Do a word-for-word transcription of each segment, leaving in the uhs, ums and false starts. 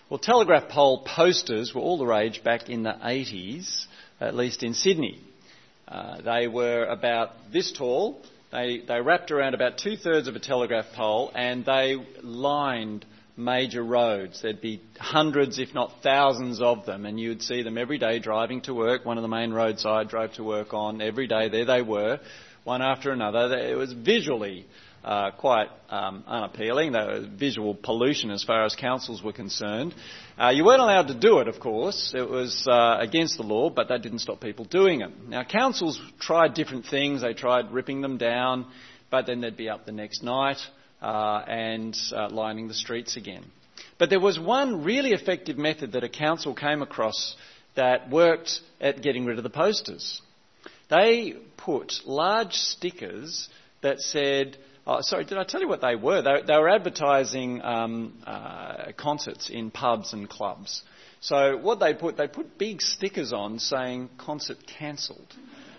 Well, telegraph pole posters were all the rage back in the eighties, at least in Sydney. Uh, they were about this tall. They, they wrapped around about two-thirds of a telegraph pole, and they lined major roads. There'd be hundreds, if not thousands of them, and you'd see them every day driving to work. One of the main roads I drove to work on every day. There they were, one after another. It was visually uh, quite um, unappealing. They were visual pollution as far as councils were concerned. Uh, you weren't allowed to do it, of course. It was uh, against the law, but that didn't stop people doing it. Now, councils tried different things. They tried ripping them down, but then they'd be up the next night uh, and uh, lining the streets again. But there was one really effective method that a council came across that worked at getting rid of the posters. They put large stickers that said... Oh, sorry, did I tell you what they were? They, they were advertising um, uh, concerts in pubs and clubs. So what they put, they put big stickers on saying concert cancelled.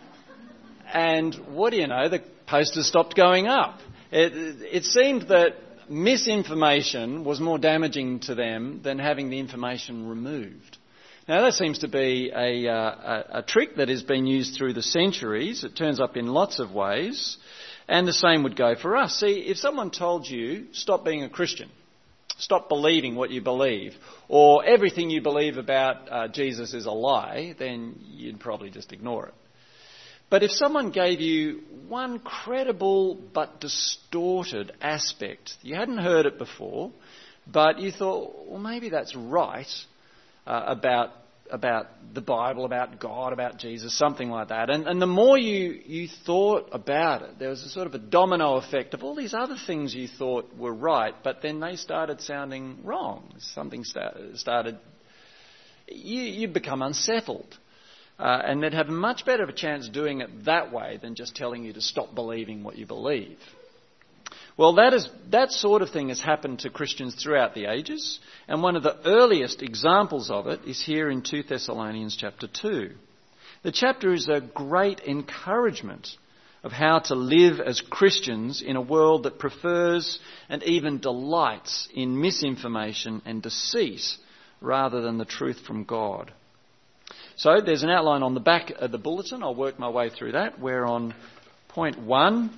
And what do you know, the posters stopped going up. It, it seemed that misinformation was more damaging to them than having the information removed. Now that seems to be a, uh, a, a trick that has been used through the centuries. It turns up in lots of ways. And the same would go for us. See, if someone told you, stop being a Christian, stop believing what you believe, or everything you believe about uh, Jesus is a lie, then you'd probably just ignore it. But if someone gave you one credible but distorted aspect, you hadn't heard it before, but you thought, well, maybe that's right uh, about about the Bible, about God, about Jesus, something like that. And, and the more you, you thought about it, there was a sort of a domino effect of all these other things you thought were right, but then they started sounding wrong. Something start, started... You, you'd become unsettled. Uh, and they'd have much better of a chance doing it that way than just telling you to stop believing what you believe. Well, that is that sort of thing has happened to Christians throughout the ages, and one of the earliest examples of it is here in Second Thessalonians chapter two. The chapter is a great encouragement of how to live as Christians in a world that prefers and even delights in misinformation and deceit rather than the truth from God. So there's an outline on the back of the bulletin. I'll work my way through that. We're on point one.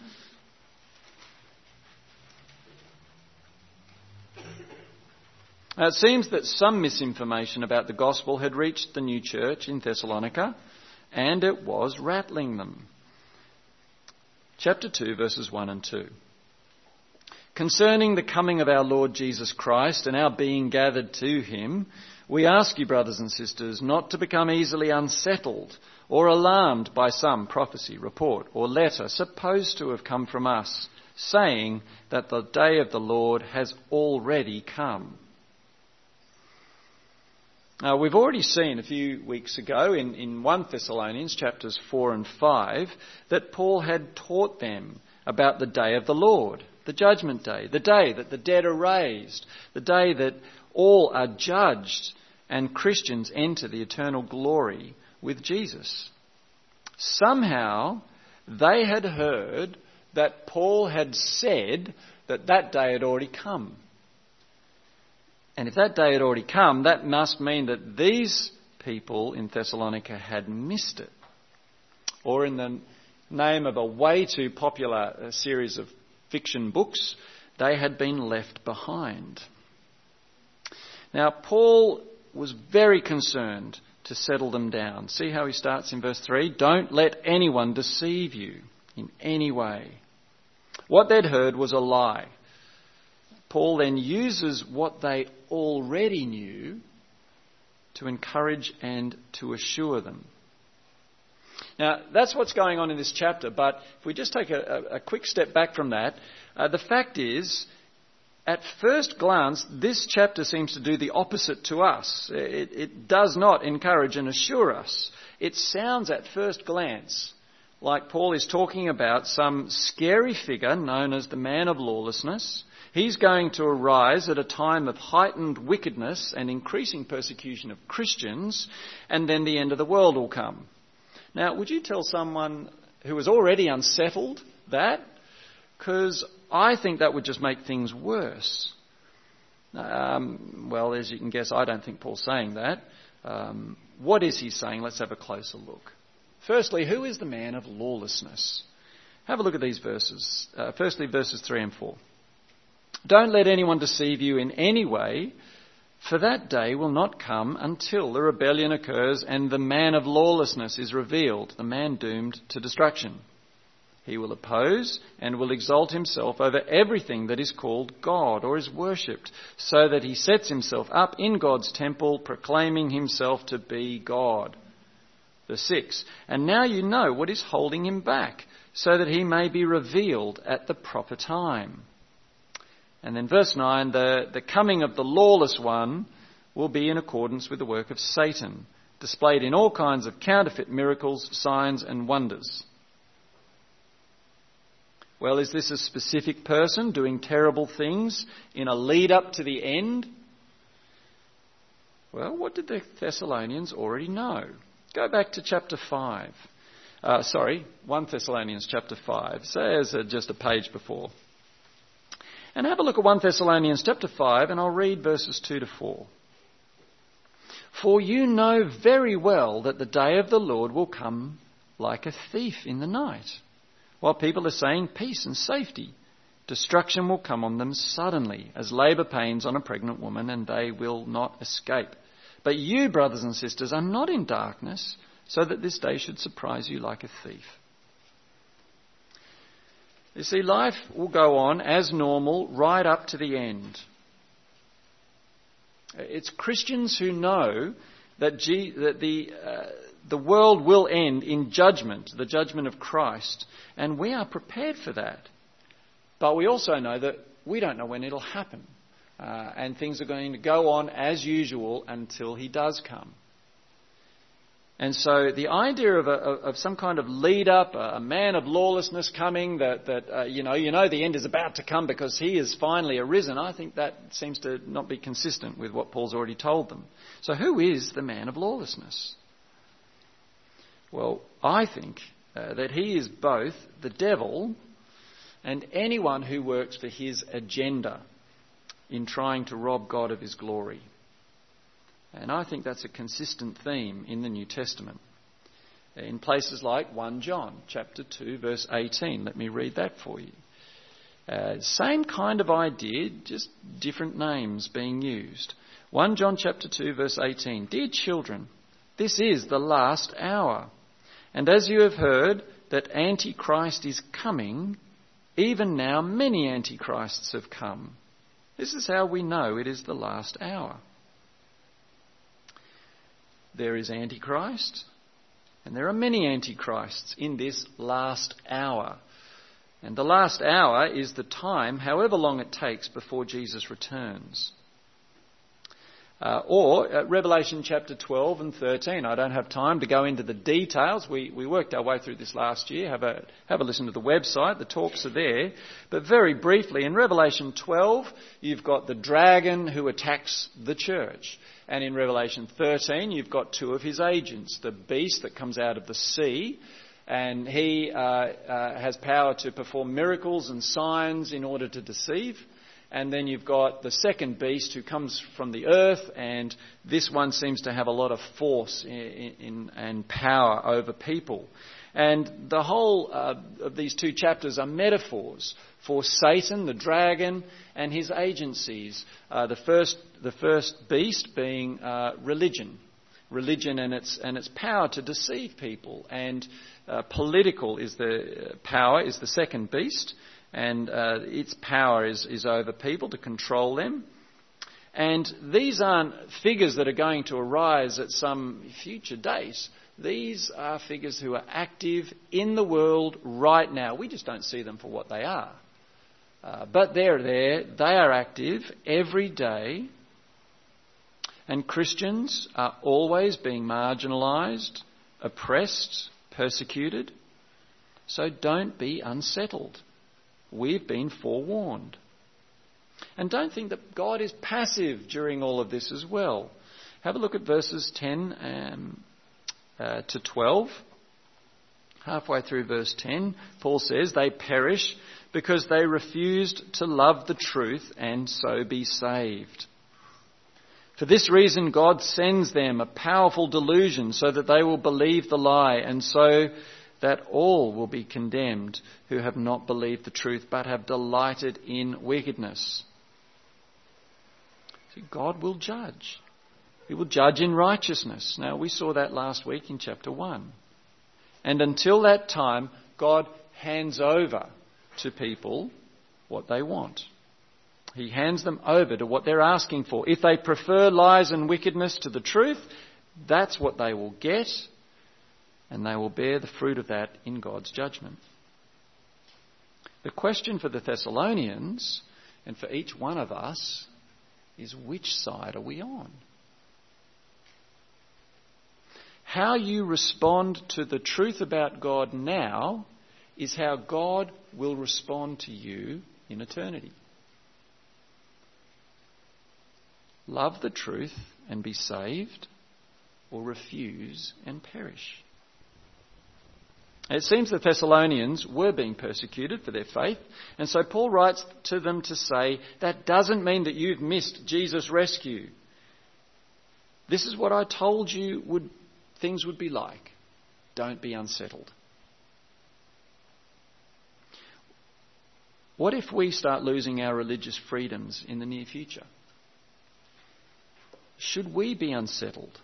Now, it seems that some misinformation about the gospel had reached the new church in Thessalonica, and it was rattling them. Chapter two, verses one and two. Concerning the coming of our Lord Jesus Christ and our being gathered to him, we ask you, brothers and sisters, not to become easily unsettled or alarmed by some prophecy, report, or letter supposed to have come from us, saying that the day of the Lord has already come. Now, we've already seen a few weeks ago in, in First Thessalonians chapters four and five that Paul had taught them about the day of the Lord, the judgment day, the day that the dead are raised, the day that all are judged and Christians enter the eternal glory with Jesus. Somehow they had heard that Paul had said that that day had already come. And if that day had already come, that must mean that these people in Thessalonica had missed it. Or in the name of a way too popular series of fiction books, they had been left behind. Now, Paul was very concerned to settle them down. See how he starts in verse three? Don't let anyone deceive you in any way. What they'd heard was a lie. Paul then uses what they already knew to encourage and to assure them. Now, that's what's going on in this chapter, but if we just take a, a, a quick step back from that, uh, the fact is, at first glance, this chapter seems to do the opposite to us. It, it does not encourage and assure us. It sounds at first glance like Paul is talking about some scary figure known as the man of lawlessness. He's going to arise at a time of heightened wickedness and increasing persecution of Christians, and then the end of the world will come. Now, would you tell someone who is already unsettled that? Because I think that would just make things worse. Um, well, as you can guess, I don't think Paul's saying that. Um, what is he saying? Let's have a closer look. Firstly, who is the man of lawlessness? Have a look at these verses. Uh, firstly, verses three and four. Don't let anyone deceive you in any way, for that day will not come until the rebellion occurs and the man of lawlessness is revealed, the man doomed to destruction. He will oppose and will exalt himself over everything that is called God or is worshipped, so that he sets himself up in God's temple, proclaiming himself to be God. Verse six. And now you know what is holding him back, so that he may be revealed at the proper time. And then verse nine, the, the coming of the lawless one will be in accordance with the work of Satan, displayed in all kinds of counterfeit miracles, signs and wonders. Well, is this a specific person doing terrible things in a lead up to the end? Well, what did the Thessalonians already know? Go back to chapter five. Uh, sorry, First Thessalonians chapter five. So as uh, just a page before. And have a look at First Thessalonians chapter five, and I'll read verses two to four. For you know very well that the day of the Lord will come like a thief in the night. While people are saying peace and safety, destruction will come on them suddenly, as labour pains on a pregnant woman, and they will not escape. But you, brothers and sisters, are not in darkness, so that this day should surprise you like a thief. You see, life will go on as normal right up to the end. It's Christians who know that, G- that the, uh, the world will end in judgment, the judgment of Christ, and we are prepared for that. But we also know that we don't know when it'll happen, uh, and things are going to go on as usual until he does come. And so the idea of, a, of some kind of lead-up, a man of lawlessness coming, that, that uh, you know, you know the end is about to come because he is finally arisen, I think that seems to not be consistent with what Paul's already told them. So who is the man of lawlessness? Well, I think uh, that he is both the devil and anyone who works for his agenda in trying to rob God of his glory. And I think that's a consistent theme in the New Testament. In places like First John chapter two, verse eighteen. Let me read that for you. Uh, same kind of idea, just different names being used. First John chapter two, verse eighteen. Dear children, this is the last hour. And as you have heard that Antichrist is coming, even now many Antichrists have come. This is how we know it is the last hour. There is Antichrist, and there are many Antichrists in this last hour. And the last hour is the time, however long it takes, before Jesus returns. Uh, or uh, Revelation chapter twelve and thirteen. I don't have time to go into the details. We we worked our way through this last year. Have a have a listen to the website. The talks are there. But very briefly, in Revelation twelve, you've got the dragon who attacks the church. And in Revelation thirteen, you've got two of his agents. The beast that comes out of the sea, and he uh, uh, has power to perform miracles and signs in order to deceive. And then you've got the second beast who comes from the earth, and this one seems to have a lot of force in, in, and power over people. And the whole uh, of these two chapters are metaphors for Satan, the dragon, and his agencies. Uh, the first, the first beast being uh, religion, religion and its and its power to deceive people, and uh, political is the uh, power is the second beast. And uh, its power is, is over people to control them. And these aren't figures that are going to arise at some future date. These are figures who are active in the world right now. We just don't see them for what they are. Uh, but they're there. They are active every day. And Christians are always being marginalised, oppressed, persecuted. So don't be unsettled. We've been forewarned. And don't think that God is passive during all of this as well. Have a look at verses ten um, uh, to twelve. Halfway through verse ten, Paul says, they perish, because they refused to love the truth and so be saved. For this reason, God sends them a powerful delusion so that they will believe the lie, and so that all will be condemned who have not believed the truth but have delighted in wickedness. See, God will judge. He will judge in righteousness. Now, we saw that last week in chapter one. And until that time, God hands over to people what they want. He hands them over to what they're asking for. If they prefer lies and wickedness to the truth, that's what they will get, and they will bear the fruit of that in God's judgment. The question for the Thessalonians, and for each one of us, is which side are we on? How you respond to the truth about God now is how God will respond to you in eternity. Love the truth and be saved, or refuse and perish. It seems the Thessalonians were being persecuted for their faith, and so Paul writes to them to say, that doesn't mean that you've missed Jesus' rescue. This is what I told you would things would be like. Don't be unsettled. What if we start losing our religious freedoms in the near future? Should we be unsettled?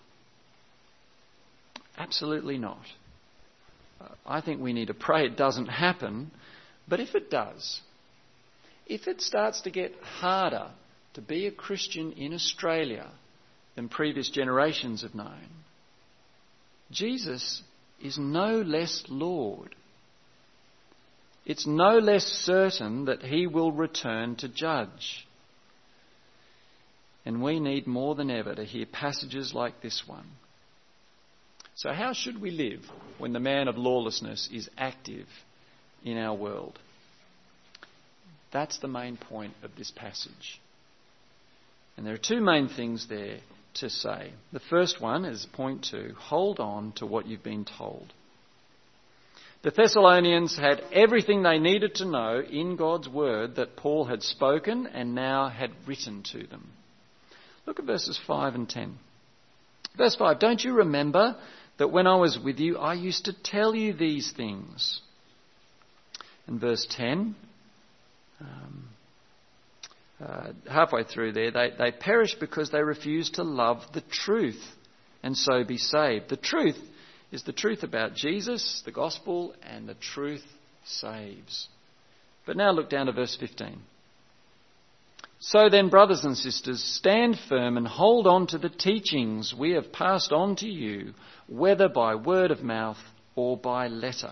Absolutely not. I think we need to pray it doesn't happen, but if it does, if it starts to get harder to be a Christian in Australia than previous generations have known, Jesus is no less Lord. It's no less certain that he will return to judge. And we need more than ever to hear passages like this one. So how should we live when the man of lawlessness is active in our world? That's the main point of this passage. And there are two main things there to say. The first one is point two, hold on to what you've been told. The Thessalonians had everything they needed to know in God's word that Paul had spoken and now had written to them. Look at verses five and ten. Verse five, don't you remember that when I was with you, I used to tell you these things? And verse ten, um, uh, halfway through there, they, they perish because they refuse to love the truth and so be saved. The truth is the truth about Jesus, the gospel, and the truth saves. But now look down to verse fifteen. So then, brothers and sisters, stand firm and hold on to the teachings we have passed on to you, whether by word of mouth or by letter.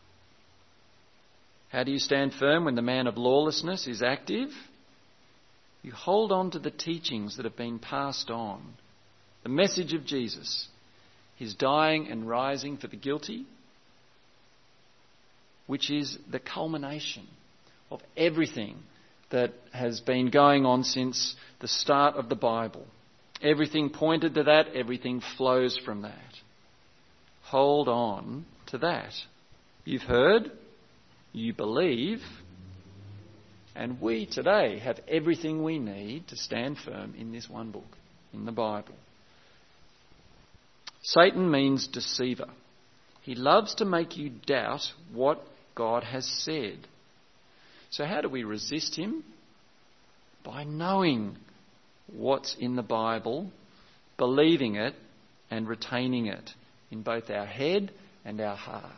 How do you stand firm when the man of lawlessness is active? You hold on to the teachings that have been passed on. The message of Jesus, his dying and rising for the guilty, which is the culmination of everything that has been going on since the start of the Bible. Everything pointed to that, everything flows from that. Hold on to that. You've heard, you believe, and we today have everything we need to stand firm in this one book, in the Bible. Satan means deceiver. He loves to make you doubt what God has said. So how do we resist him? By knowing what's in the Bible, believing it and retaining it in both our head and our heart.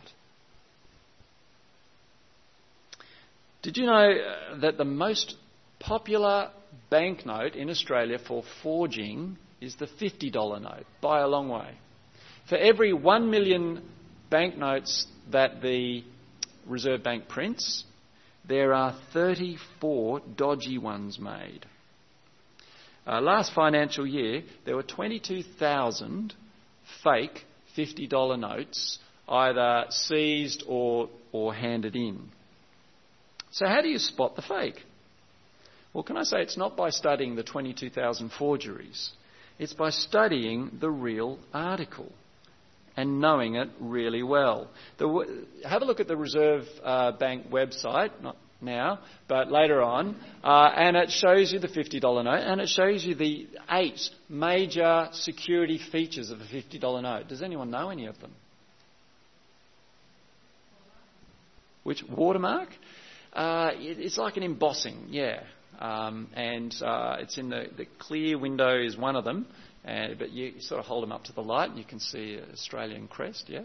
Did you know that the most popular banknote in Australia for forging is the fifty dollars note, by a long way? For every one million banknotes that the Reserve Bank prints, there are thirty-four dodgy ones made. Uh, last financial year, there were twenty-two thousand fake fifty dollars notes either seized or, or handed in. So how do you spot the fake? Well, can I say it's not by studying the twenty-two thousand forgeries. It's by studying the real article and knowing it really well. The, have a look at the Reserve uh, Bank website, not now, but later on. Uh, and it shows you the fifty dollar note, and it shows you the eight major security features of a fifty dollar note. Does anyone know any of them? Which watermark? Uh, it, it's like an embossing, yeah. Um, and uh, it's in the, the clear window is one of them. Uh, but you sort of hold them up to the light and you can see an Australian crest, yeah?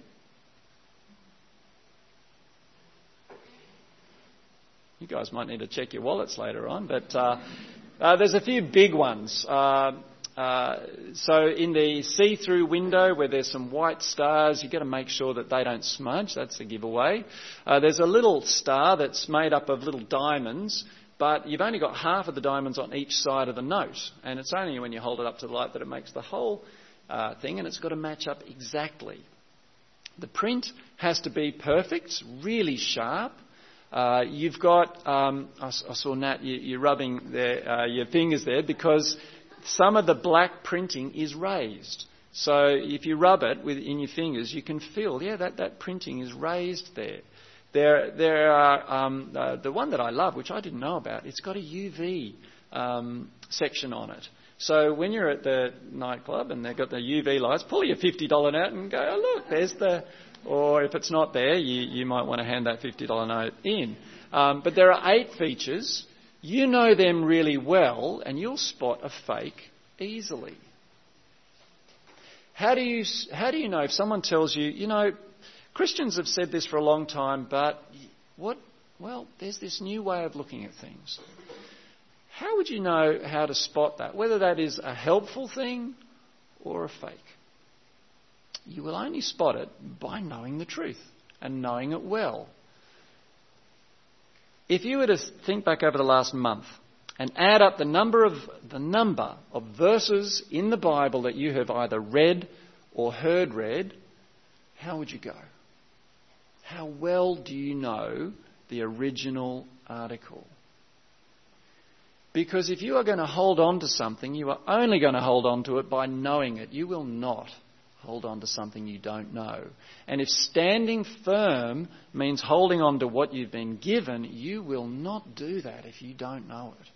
You guys might need to check your wallets later on, but uh, uh, there's a few big ones. Uh, uh, so in the see-through window where there's some white stars, you've got to make sure that they don't smudge. That's a giveaway. Uh, there's a little star that's made up of little diamonds, but you've only got half of the diamonds on each side of the note. And it's only when you hold it up to the light that it makes the whole uh, thing, and it's got to match up exactly. The print has to be perfect, really sharp. Uh, you've got, um, I, I saw Nat, you, you're rubbing their, uh, your fingers there because some of the black printing is raised. So if you rub it with, in your fingers, you can feel, yeah, that, that printing is raised there. There, there are um, uh, the one that I love, which I didn't know about. It's got a U V um, section on it. So when you're at the nightclub and they've got the U V lights, pull your fifty dollar note and go, oh look, there's the. Or if it's not there, you, you might want to hand that fifty dollar note in. Um, but there are eight features. You know them really well, and you'll spot a fake easily. How do you how do you know if someone tells you, you know? Christians have said this for a long time, but what? Well, there's this new way of looking at things. How would you know how to spot that? Whether that is a helpful thing or a fake? You will only spot it by knowing the truth and knowing it well. If you were to think back over the last month and add up the number of the number of verses in the Bible that you have either read or heard read, how would you go? How well do you know the original article? Because if you are going to hold on to something, you are only going to hold on to it by knowing it. You will not hold on to something you don't know. And if standing firm means holding on to what you've been given, you will not do that if you don't know it.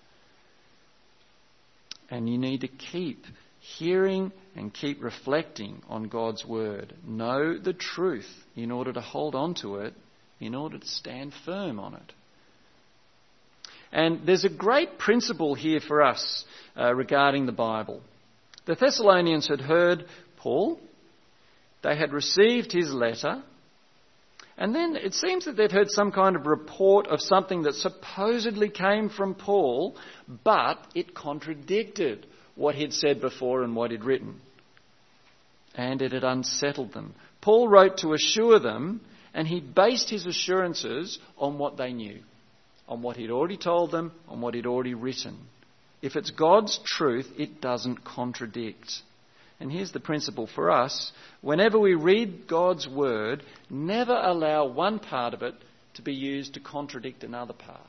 And you need to keep hearing and keep reflecting on God's word. Know the truth in order to hold on to it, in order to stand firm on it. And there's a great principle here for us uh, regarding the Bible. The Thessalonians had heard Paul, they had received his letter, and then it seems that they've heard some kind of report of something that supposedly came from Paul, but it contradicted what he'd said before and what he'd written. And it had unsettled them. Paul wrote to assure them, and he based his assurances on what they knew, on what he'd already told them, on what he'd already written. If it's God's truth, it doesn't contradict. And here's the principle for us. Whenever we read God's word, never allow one part of it to be used to contradict another part.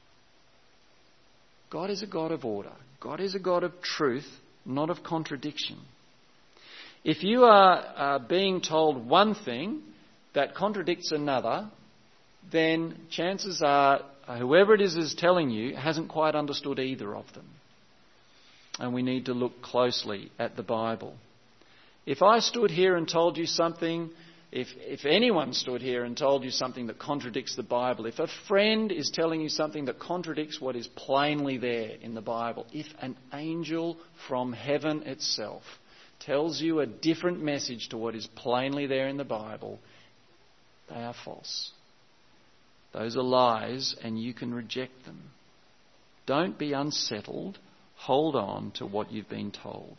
God is a God of order. God is a God of truth, not of contradiction. If you are uh, being told one thing that contradicts another, then chances are uh, whoever it is is telling you hasn't quite understood either of them. And we need to look closely at the Bible. If I stood here and told you something, if, if anyone stood here and told you something that contradicts the Bible, if a friend is telling you something that contradicts what is plainly there in the Bible, if an angel from heaven itself tells you a different message to what is plainly there in the Bible, they are false. Those are lies, and you can reject them. Don't be unsettled. Hold on to what you've been told.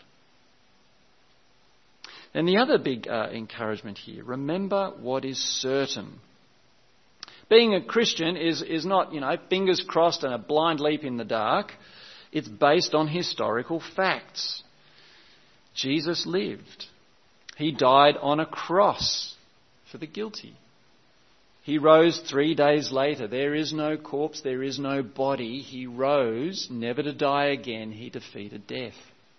And the other big uh, encouragement here, remember what is certain. Being a Christian is, is not, you know, fingers crossed and a blind leap in the dark. It's based on historical facts. Jesus lived. He died on a cross for the guilty. He rose three days later. There is no corpse, there is no body. He rose, never to die again. He defeated death.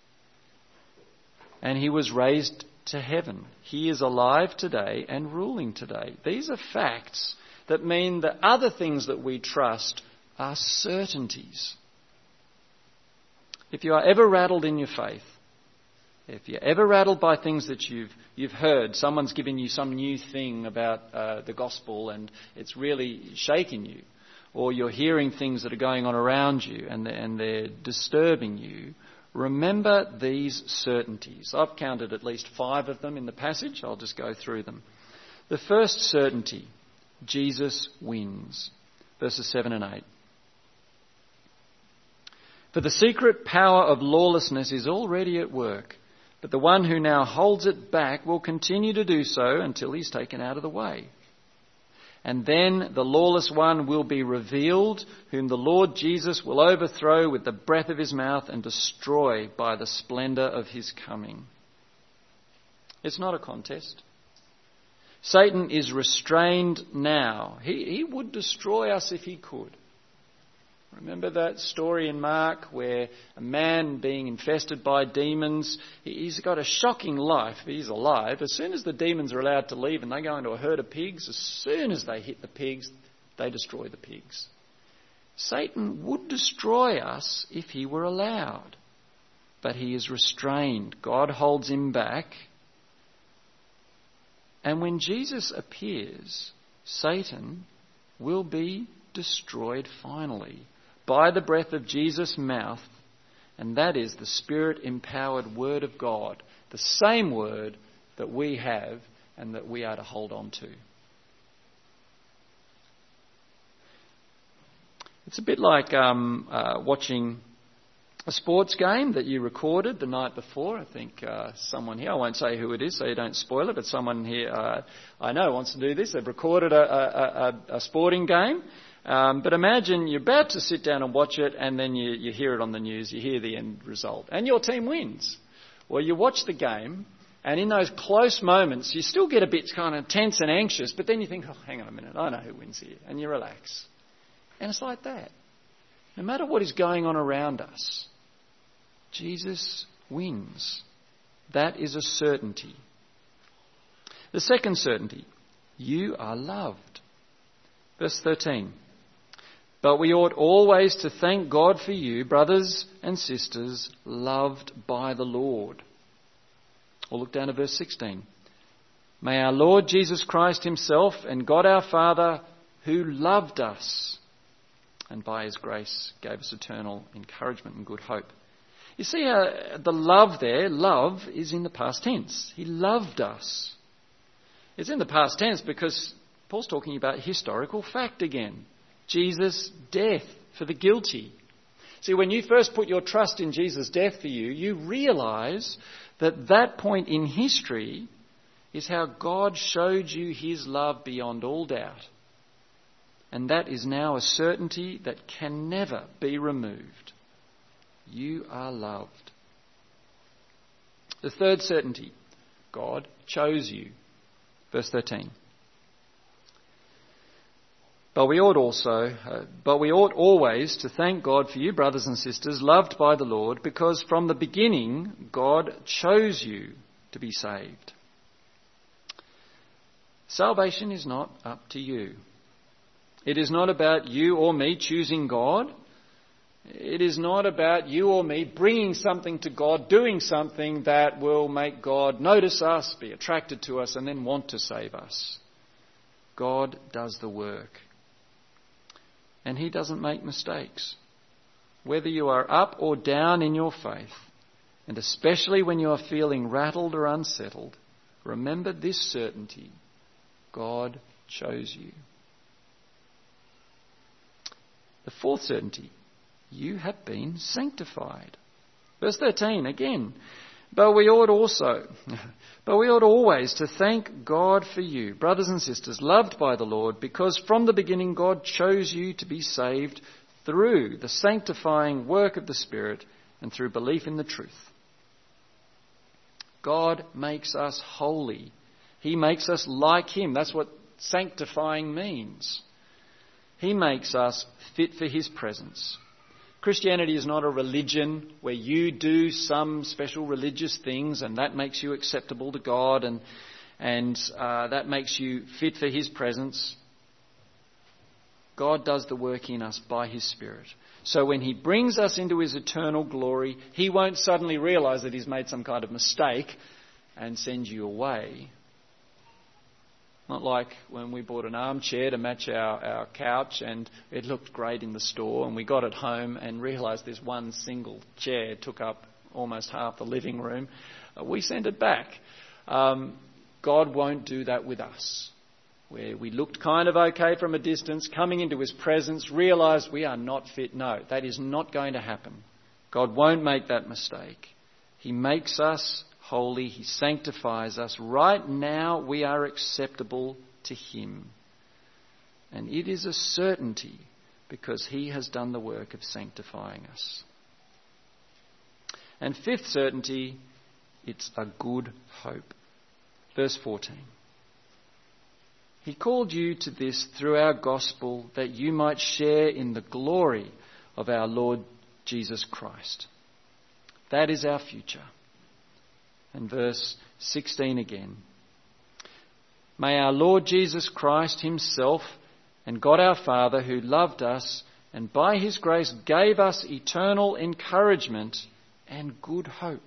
And he was raised to heaven. He is alive today and ruling today. These are facts that mean that other things that we trust are certainties. If you are ever rattled in your faith, if you're ever rattled by things that you've you've heard, someone's given you some new thing about uh, the gospel and it's really shaking you, or you're hearing things that are going on around you and they're, and they're disturbing you, remember these certainties. I've counted at least five of them in the passage. I'll just go through them. The first certainty, Jesus wins. Verses seven and eight. For the secret power of lawlessness is already at work, but the one who now holds it back will continue to do so until he's taken out of the way. And then the lawless one will be revealed, whom the Lord Jesus will overthrow with the breath of his mouth and destroy by the splendour of his coming. It's not a contest. Satan is restrained now. He, he would destroy us if he could. Remember that story in Mark where a man being infested by demons, he's got a shocking life. He's alive. As soon as the demons are allowed to leave and they go into a herd of pigs, as soon as they hit the pigs, they destroy the pigs. Satan would destroy us if he were allowed, but he is restrained. God holds him back. And when Jesus appears, Satan will be destroyed finally by the breath of Jesus' mouth, and that is the Spirit-empowered Word of God, the same Word that we have and that we are to hold on to. It's a bit like um, uh, watching a sports game that you recorded the night before. I think uh, someone here, I won't say who it is so you don't spoil it, but someone here uh, I know wants to do this. They've recorded a, a, a, a sporting game. Um, but imagine you're about to sit down and watch it and then you, you hear it on the news, you hear the end result, and your team wins. Well, you watch the game, and in those close moments, you still get a bit kind of tense and anxious, but then you think, oh, hang on a minute, I know who wins here, and you relax. And it's like that. No matter what is going on around us, Jesus wins. That is a certainty. The second certainty, you are loved. Verse thirteen. But we ought always to thank God for you, brothers and sisters, loved by the Lord. Or look down to verse sixteen. May our Lord Jesus Christ himself and God our Father, who loved us and by his grace gave us eternal encouragement and good hope. You see how the love there, love, is in the past tense. He loved us. It's in the past tense because Paul's talking about historical fact again. Jesus' death for the guilty. See, when you first put your trust in Jesus' death for you, you realise that that point in history is how God showed you his love beyond all doubt. And that is now a certainty that can never be removed. You are loved. The third certainty, God chose you. Verse thirteen. But we ought also, uh, but we ought always to thank God for you, brothers and sisters, loved by the Lord, because from the beginning God chose you to be saved. Salvation is not up to you. It is not about you or me choosing God. It is not about you or me bringing something to God, doing something that will make God notice us, be attracted to us, and then want to save us. God does the work. And he doesn't make mistakes. Whether you are up or down in your faith, and especially when you are feeling rattled or unsettled, remember this certainty: God chose you. The fourth certainty, you have been sanctified. Verse thirteen again. But we ought also, but we ought always to thank God for you, brothers and sisters, loved by the Lord, because from the beginning God chose you to be saved through the sanctifying work of the Spirit and through belief in the truth. God makes us holy. He makes us like him. That's what sanctifying means. He makes us fit for his presence. Christianity is not a religion where you do some special religious things and that makes you acceptable to God and, and uh, that makes you fit for his presence. God does the work in us by his Spirit. So when he brings us into his eternal glory, he won't suddenly realise that he's made some kind of mistake and send you away. Not like when we bought an armchair to match our, our couch and it looked great in the store and we got it home and realised this one single chair took up almost half the living room. Uh, we sent it back. Um, God won't do that with us. Where we looked kind of okay from a distance, coming into his presence, realised we are not fit. No, that is not going to happen. God won't make that mistake. He makes us holy. He sanctifies us. Right now we are acceptable to him. And it is a certainty because he has done the work of sanctifying us. And fifth certainty, it's a good hope. Verse fourteen. He called you to this through our gospel that you might share in the glory of our Lord Jesus Christ. That is our future. And verse sixteen again. May our Lord Jesus Christ himself and God our Father, who loved us and by his grace gave us eternal encouragement and good hope.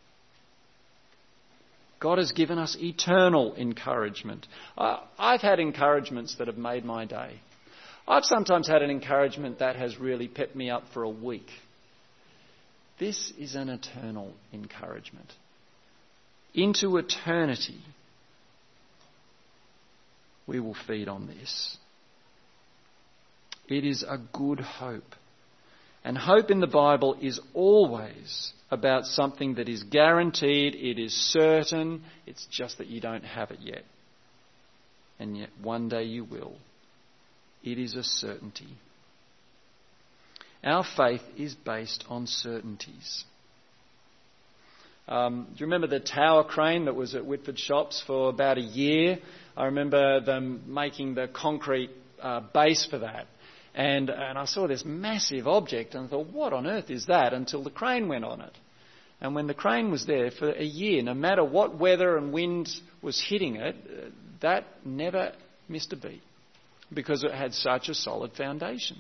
God has given us eternal encouragement. Uh, I've had encouragements that have made my day. I've sometimes had an encouragement that has really pepped me up for a week. This is an eternal encouragement. Into eternity, we will feed on this. It is a good hope. And hope in the Bible is always about something that is guaranteed, it is certain, it's just that you don't have it yet. And yet one day you will. It is a certainty. Our faith is based on certainties. Um, do you remember the tower crane that was at Whitford Shops for about a year? I remember them making the concrete uh, base for that. And, and I saw this massive object and I thought, what on earth is that? Until the crane went on it. And when the crane was there for a year, no matter what weather and wind was hitting it, that never missed a beat because it had such a solid foundation.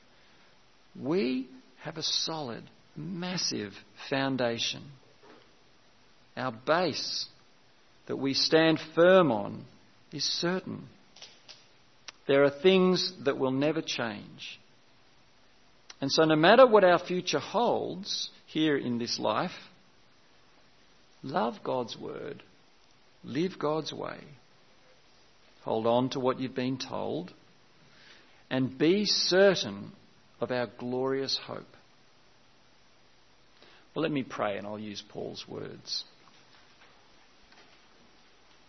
We have a solid, massive foundation. Our base that we stand firm on is certain. There are things that will never change. And so no matter what our future holds here in this life, love God's word, live God's way, hold on to what you've been told, and be certain of our glorious hope. Well, let me pray and I'll use Paul's words.